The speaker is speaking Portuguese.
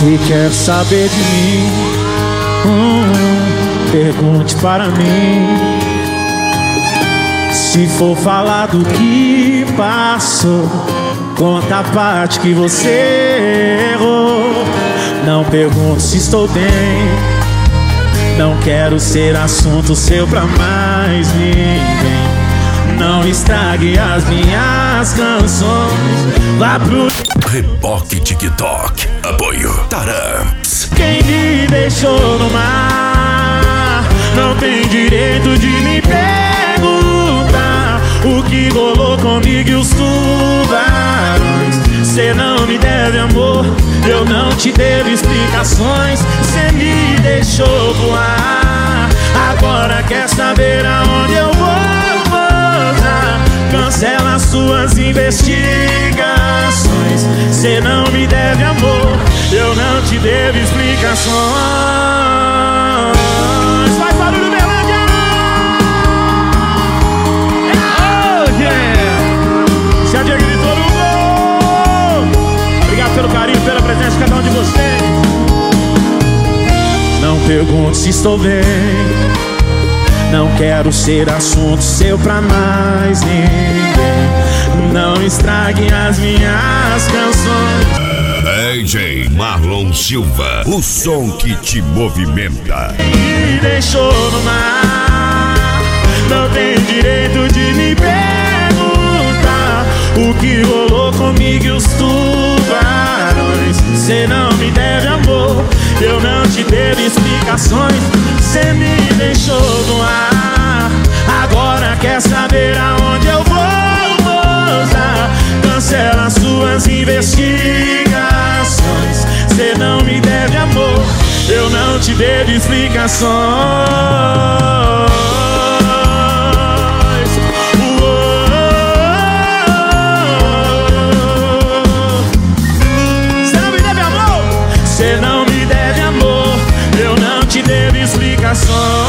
Se quer saber de mim, pergunte para mim. Se for falar do que passou, conta a parte que você errou. Não pergunte se estou bem, não quero ser assunto seu pra mais ninguém. Não estrague as minhas canções. Vá pro Reboque TikTok. Apoio Taramps. Quem me deixou no mar não tem direito de me perguntar o que rolou comigo e os tubarões. Cê não me deve amor, eu não te devo explicações. Cê me deixou voar, agora quer saber aonde eu vou pousar. Cancela suas investigações. Cê não me deve amor, eu não te devo explicações. Faz barulho, Berlândia! Oh, yeah! Se a Diego gritou no gol. Obrigado pelo carinho, pela presença de cada um de vocês. Não pergunte se estou bem, não quero ser assunto seu pra mais ninguém. Não estrague as minhas canções. DJ Marlon Silva, o som que te movimenta. Me deixou no mar, não tem direito de me perguntar o que rolou comigo e os tubarões. Cê não me deve amor, eu não te devo explicações. Cê me deixou no ar, agora quer saber aonde eu vou pousar. Cancela suas investigações. Cê não me deve amor, eu não te devo explicações. Cê não me deve amor, cê não me deve amor, eu não te devo explicações.